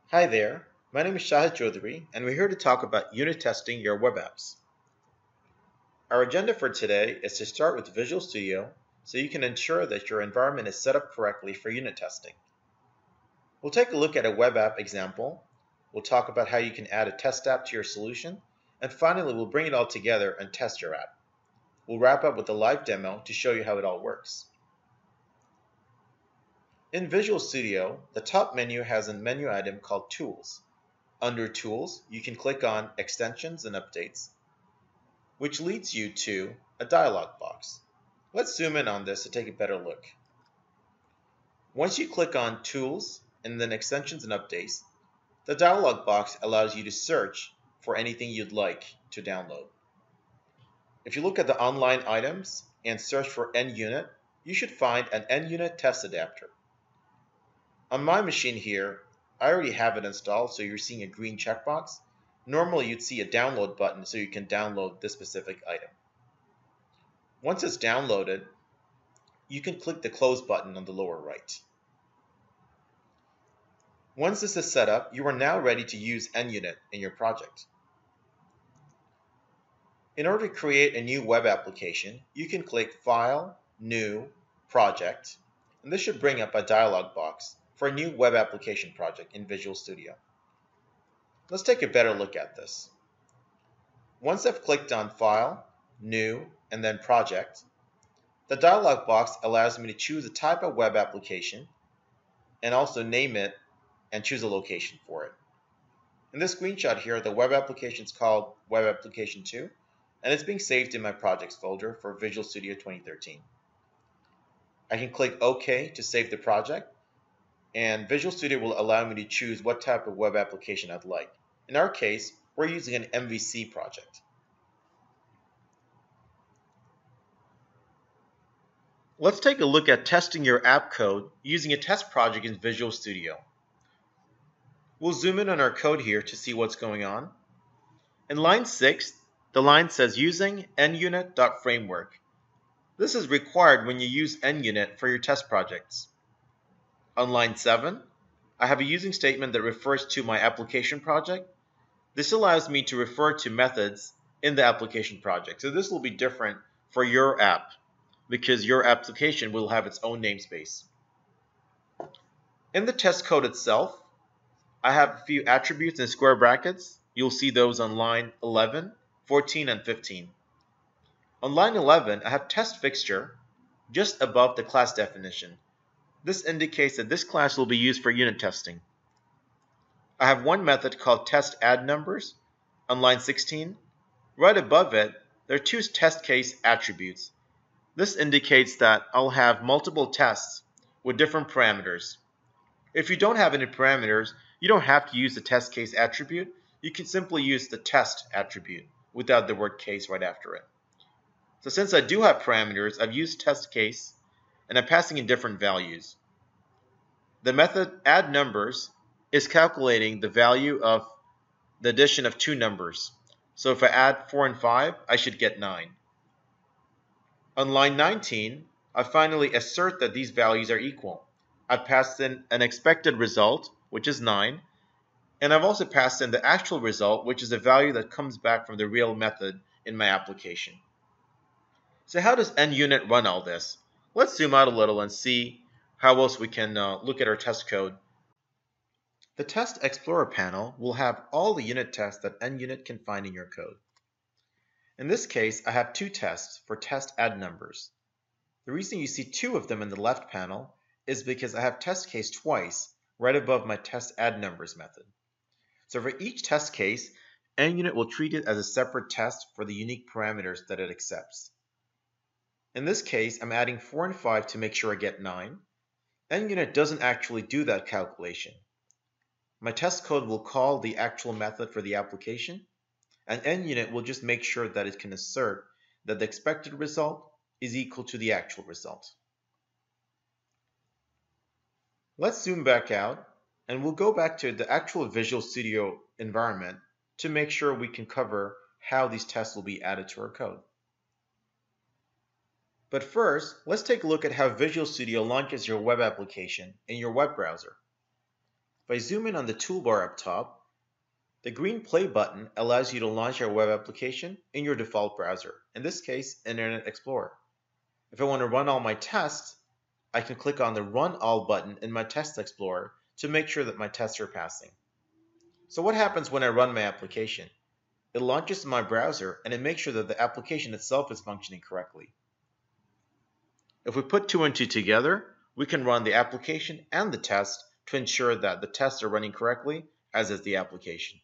Hi there, my name is Shahid Chaudhary, and we're here to talk about unit testing your web apps. Our agenda for today is to start with Visual Studio so you can ensure that your environment is set up correctly for unit testing. We'll take a look at a web app example, we'll talk about how you can add a test app to your solution, and finally we'll bring it all together and test your app. We'll wrap up with a live demo to show you how it all works. In Visual Studio, the top menu has a menu item called Tools. Under Tools, you can click on Extensions and Updates, which leads you to a dialog box. Let's zoom in on this to take a better look. Once you click on Tools and then Extensions and Updates, the dialog box allows you to search for anything you'd like to download. If you look at the online items and search for NUnit, you should find an NUnit test adapter. On my machine here, I already have it installed, so you're seeing a green checkbox. Normally you'd see a download button so you can download this specific item. Once it's downloaded, you can click the close button on the lower right. Once this is set up, you are now ready to use NUnit in your project. In order to create a new web application, you can click File, New, Project, and this should bring up a dialog box for a new web application project in Visual Studio. Let's take a better look at this. Once I've clicked on File, New, and then Project, the dialog box allows me to choose a type of web application and also name it and choose a location for it. In this screenshot here, the web application is called Web Application 2, and it's being saved in my projects folder for Visual Studio 2013. I can click OK to save the project, and Visual Studio will allow me to choose what type of web application I'd like. In our case, we're using an MVC project. Let's take a look at testing your app code using a test project in Visual Studio. We'll zoom in on our code here to see what's going on. In line 6, the line says using NUnit.framework. This is required when you use NUnit for your test projects. On line 7, I have a using statement that refers to my application project. This allows me to refer to methods in the application project. So this will be different for your app because your application will have its own namespace. In the test code itself, I have a few attributes in square brackets. You'll see those on line 11, 14, and 15. On line 11, I have test fixture just above the class definition. This indicates that this class will be used for unit testing. I have one method called test add numbers on line 16. Right above it, there are two test case attributes. This indicates that I'll have multiple tests with different parameters. If you don't have any parameters, you don't have to use the test case attribute. You can simply use the test attribute without the word case right after it. So since I do have parameters, I've used test case and I'm passing in different values. The method add numbers is calculating the value of the addition of two numbers. So if I add 4 and 5, I should get 9. On line 19, I finally assert that these values are equal. I've passed in an expected result, which is 9, and I've also passed in the actual result, which is the value that comes back from the real method in my application. So how does NUnit run all this? Let's zoom out a little and see how else we can look at our test code. The Test Explorer panel will have all the unit tests that NUnit can find in your code. In this case, I have two tests for test add numbers. The reason you see two of them in the left panel is because I have test case twice right above my test add numbers method. So for each test case, NUnit will treat it as a separate test for the unique parameters that it accepts. In this case, I'm adding 4 and 5 to make sure I get 9. NUnit doesn't actually do that calculation. My test code will call the actual method for the application, and NUnit will just make sure that it can assert that the expected result is equal to the actual result. Let's zoom back out, and we'll go back to the actual Visual Studio environment to make sure we can cover how these tests will be added to our code. But first, let's take a look at how Visual Studio launches your web application in your web browser. If I zoom in on the toolbar up top, the green play button allows you to launch your web application in your default browser, in this case, Internet Explorer. If I want to run all my tests, I can click on the Run All button in my Test Explorer to make sure that my tests are passing. So what happens when I run my application? It launches in my browser and it makes sure that the application itself is functioning correctly. If we put two and two together, we can run the application and the test to ensure that the tests are running correctly, as is the application.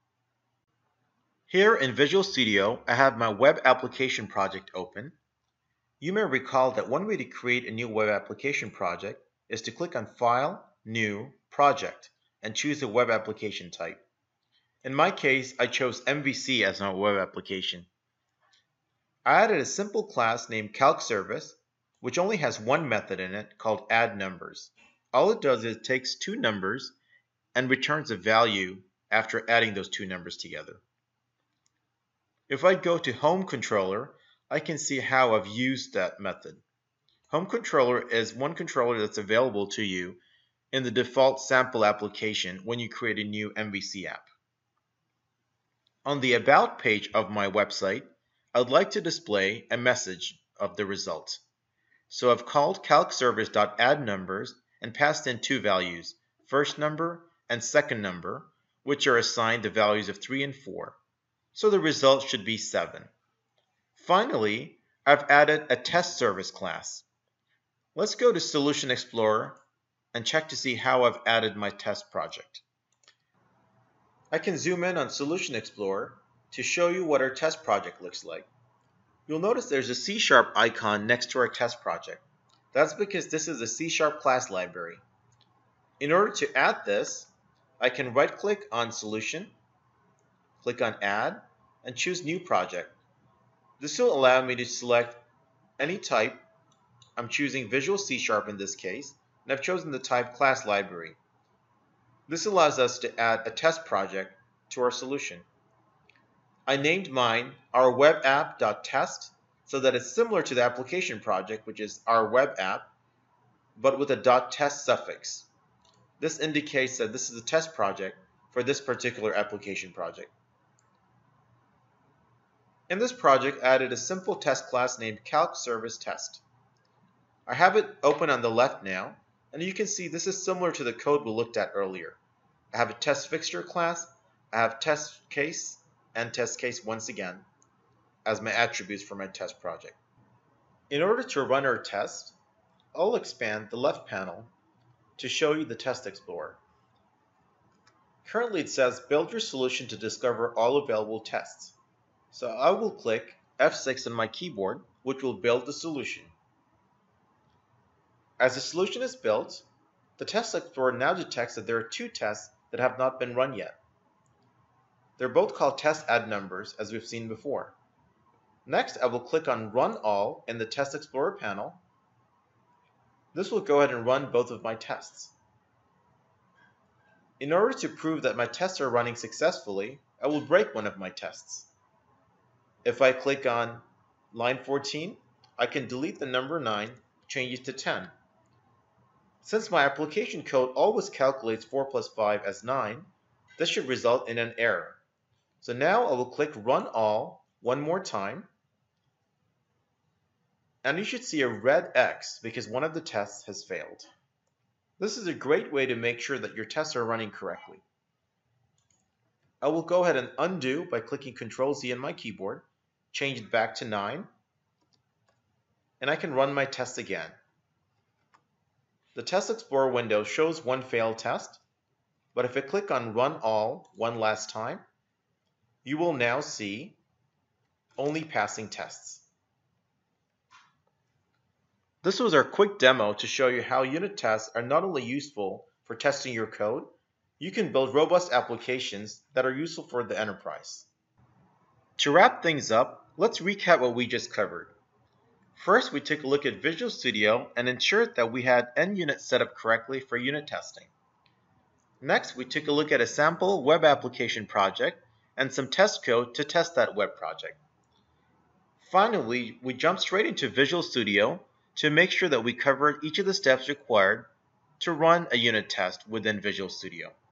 Here in Visual Studio, I have my web application project open. You may recall that one way to create a new web application project is to click on File, New, Project, and choose a web application type. In my case, I chose MVC as my web application. I added a simple class named CalcService, which only has one method in it called addNumbers. All it does is it takes two numbers and returns a value after adding those two numbers together. If I go to Home Controller, I can see how I've used that method. Home Controller is one controller that's available to you in the default sample application when you create a new MVC app. On the About page of my website, I'd like to display a message of the result. So I've called calcservice.addNumbers and passed in two values, first number and second number, which are assigned the values of 3 and 4. So the result should be 7. Finally, I've added a test service class. Let's go to Solution Explorer and check to see how I've added my test project. I can zoom in on Solution Explorer to show you what our test project looks like. You'll notice there's a C# icon next to our test project. That's because this is a C# class library. In order to add this, I can right-click on Solution, click on Add, and choose New Project. This will allow me to select any type. I'm choosing Visual C# in this case, and I've chosen the type Class Library. This allows us to add a test project to our solution. I named mine our web app.test so that it's similar to the application project, which is our web app, but with a .test suffix. This indicates that this is a test project for this particular application project. In this project, I added a simple test class named CalcServiceTest. I have it open on the left now, and you can see this is similar to the code we looked at earlier. I have a test fixture class, I have test case, and test case once again as my attributes for my test project. In order to run our test, I'll expand the left panel to show you the Test Explorer. Currently it says build your solution to discover all available tests. So I will click F6 on my keyboard, which will build the solution. As the solution is built, the Test Explorer now detects that there are two tests that have not been run yet. They're both called test addNumbers, as we've seen before. Next, I will click on Run All in the Test Explorer panel. This will go ahead and run both of my tests. In order to prove that my tests are running successfully, I will break one of my tests. If I click on line 14, I can delete the number 9, change it to 10. Since my application code always calculates 4 plus 5 as 9, this should result in an error. So now I will click Run All one more time, and you should see a red X because one of the tests has failed. This is a great way to make sure that your tests are running correctly. I will go ahead and undo by clicking Ctrl-Z on my keyboard, change it back to 9, and I can run my test again. The Test Explorer window shows one failed test, but if I click on Run All one last time, you will now see only passing tests. This was our quick demo to show you how unit tests are not only useful for testing your code, you can build robust applications that are useful for the enterprise. To wrap things up, let's recap what we just covered. First, we took a look at Visual Studio and ensured that we had NUnit set up correctly for unit testing. Next, we took a look at a sample web application project and some test code to test that web project. Finally, we jumped straight into Visual Studio to make sure that we covered each of the steps required to run a unit test within Visual Studio.